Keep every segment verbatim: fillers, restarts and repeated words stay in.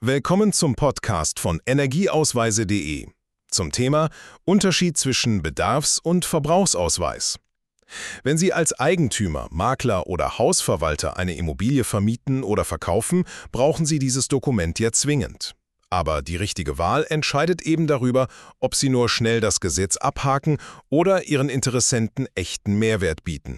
Willkommen zum Podcast von Energieausweise punkt de zum Thema Unterschied zwischen Bedarfs- und Verbrauchsausweis. Wenn Sie als Eigentümer, Makler oder Hausverwalter eine Immobilie vermieten oder verkaufen, brauchen Sie dieses Dokument ja zwingend. Aber die richtige Wahl entscheidet eben darüber, ob Sie nur schnell das Gesetz abhaken oder Ihren Interessenten echten Mehrwert bieten.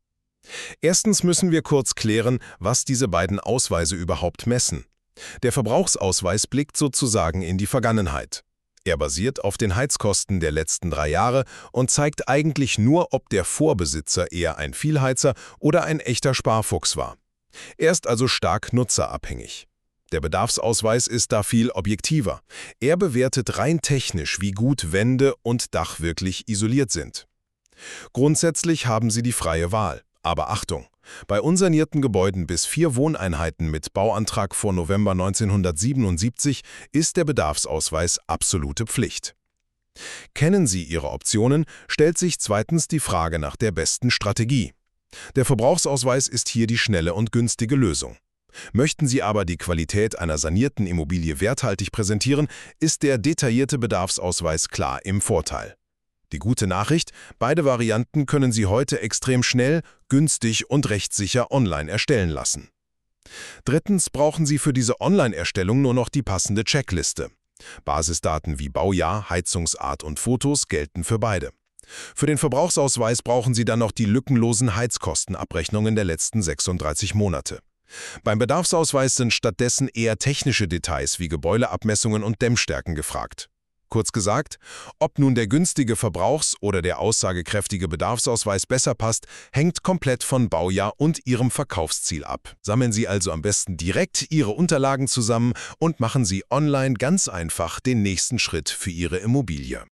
Erstens müssen wir kurz klären, was diese beiden Ausweise überhaupt messen. Der Verbrauchsausweis blickt sozusagen in die Vergangenheit. Er basiert auf den Heizkosten der letzten drei Jahre und zeigt eigentlich nur, ob der Vorbesitzer eher ein Vielheizer oder ein echter Sparfuchs war. Er ist also stark nutzerabhängig. Der Bedarfsausweis ist da viel objektiver. Er bewertet rein technisch, wie gut Wände und Dach wirklich isoliert sind. Grundsätzlich haben Sie die freie Wahl. Aber Achtung! Bei unsanierten Gebäuden bis vier Wohneinheiten mit Bauantrag vor November neunzehnhundertsiebenundsiebzig ist der Bedarfsausweis absolute Pflicht. Kennen Sie Ihre Optionen, stellt sich zweitens die Frage nach der besten Strategie. Der Verbrauchsausweis ist hier die schnelle und günstige Lösung. Möchten Sie aber die Qualität einer sanierten Immobilie werthaltig präsentieren, ist der detaillierte Bedarfsausweis klar im Vorteil. Die gute Nachricht, beide Varianten können Sie heute extrem schnell, günstig und rechtssicher online erstellen lassen. Drittens brauchen Sie für diese Online-Erstellung nur noch die passende Checkliste. Basisdaten wie Baujahr, Heizungsart und Fotos gelten für beide. Für den Verbrauchsausweis brauchen Sie dann noch die lückenlosen Heizkostenabrechnungen der letzten sechsunddreißig Monate. Beim Bedarfsausweis sind stattdessen eher technische Details wie Gebäudeabmessungen und Dämmstärken gefragt. Kurz gesagt, ob nun der günstige Verbrauchs- oder der aussagekräftige Bedarfsausweis besser passt, hängt komplett von Baujahr und Ihrem Verkaufsziel ab. Sammeln Sie also am besten direkt Ihre Unterlagen zusammen und machen Sie online ganz einfach den nächsten Schritt für Ihre Immobilie.